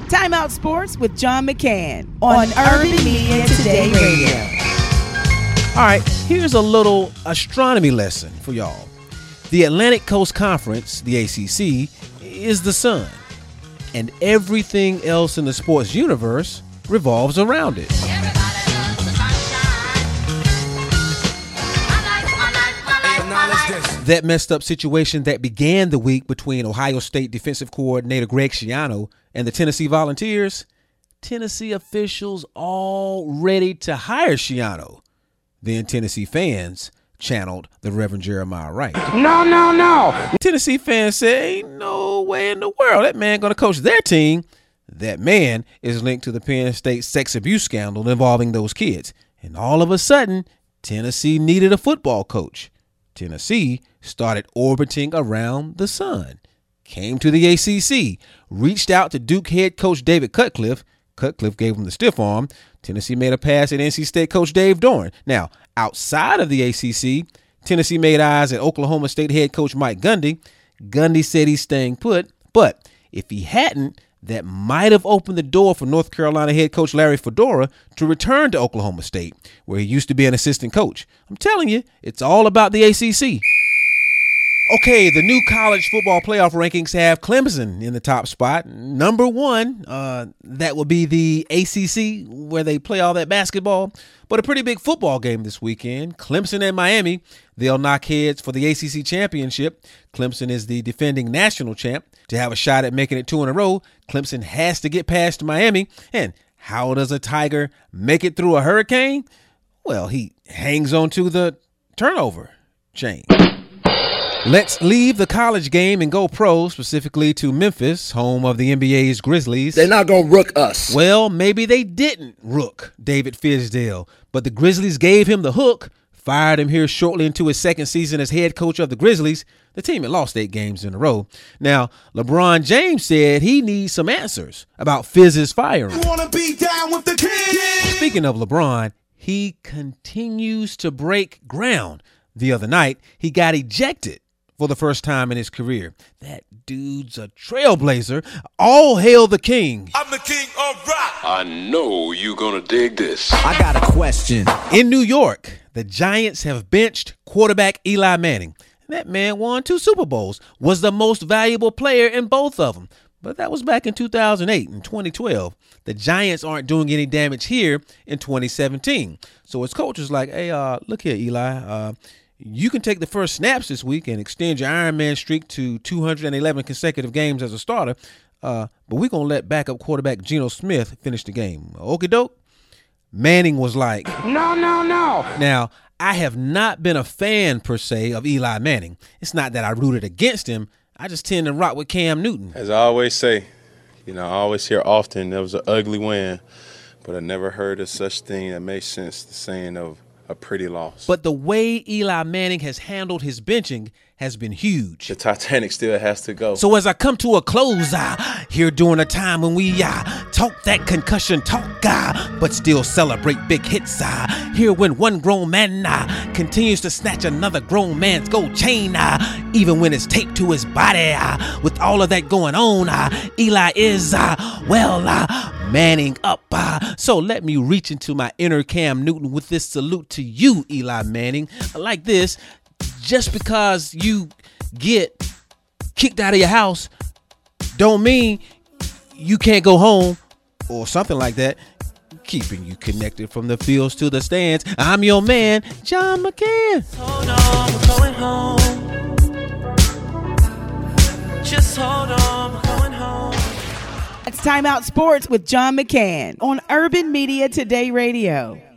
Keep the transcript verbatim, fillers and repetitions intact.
Timeout Sports with John McCann on, on Urban Media Today Radio. All right, here's a little astronomy lesson for y'all. The Atlantic Coast Conference, the A C C, is the sun, and everything else in the sports universe revolves around it. That messed up situation that began the week between Ohio State defensive coordinator Greg Schiano and the Tennessee Volunteers, Tennessee officials all ready to hire Schiano. Then Tennessee fans channeled the Reverend Jeremiah Wright. No, no, no. Tennessee fans say, ain't no way in the world that man going to coach their team. That man is linked to the Penn State sex abuse scandal involving those kids. And all of a sudden, Tennessee needed a football coach. Tennessee started orbiting around the sun, came to the A C C, reached out to Duke head coach David Cutcliffe. Cutcliffe gave him the stiff arm. Tennessee made a pass at N C State coach Dave Doeren. Now, outside of the A C C, Tennessee made eyes at Oklahoma State head coach Mike Gundy. Gundy said he's staying put, but if he hadn't, that might have opened the door for North Carolina head coach Larry Fedora to return to Oklahoma State, where he used to be an assistant coach. I'm telling you, it's all about the A C C. Okay, the new college football playoff rankings have Clemson in the top spot. Number one, uh, that will be the A C C, where they play all that basketball. But a pretty big football game this weekend. Clemson and Miami, they'll knock heads for the A C C championship. Clemson is the defending national champ. To have a shot at making it two in a row, Clemson has to get past Miami. And how does a Tiger make it through a hurricane? Well, he hangs on to the turnover chain. Let's leave the college game and go pro, specifically to Memphis, home of the N B A's Grizzlies. They're not going to rook us. Well, maybe they didn't rook David Fizdale, but the Grizzlies gave him the hook, fired him here shortly into his second season as head coach of the Grizzlies. The team had lost eight games in a row. Now, LeBron James said he needs some answers about Fizz's firing. You wanna be down with the king? Speaking of LeBron, he continues to break ground. The other night, he got ejected for the first time in his career. That dude's a trailblazer. All hail the king. I'm the king of rock. I know you gonna dig this. I got a question. In New York, the Giants have benched quarterback Eli Manning. That man won two Super Bowls, was the most valuable player in both of them. But that was back in two thousand eight and twenty twelve. The Giants aren't doing any damage here in twenty seventeen. So his coach is like, hey, uh, look here, Eli, uh, you can take the first snaps this week and extend your Iron Man streak to two hundred eleven consecutive games as a starter. Uh, but we're going to let backup quarterback Geno Smith finish the game. Okie doke. Manning was like, No, no, no. Now, I have not been a fan, per se, of Eli Manning. It's not that I rooted against him. I just tend to rock with Cam Newton. As I always say, you know, I always hear often that was an ugly win, but I never heard of such thing that makes sense, the saying of a pretty loss. But the way Eli Manning has handled his benching has been huge. The Titanic still has to go. So as I come to a close, uh, here during a time when we uh, talk that concussion talk, uh, but still celebrate big hits, uh, here when one grown man uh, continues to snatch another grown man's gold chain, uh, even when it's taped to his body, uh, with all of that going on, uh, Eli is, uh, well, uh, manning up. Uh, so let me reach into my inner Cam Newton with this salute to you, Eli Manning, like this. Just because you get kicked out of your house don't mean you can't go home or something like that. Keeping you connected from the fields to the stands. I'm your man, John McCann. Hold on, we're going home. Just hold on, we're going home. It's Timeout Sports with John McCann on Urban Media Today Radio.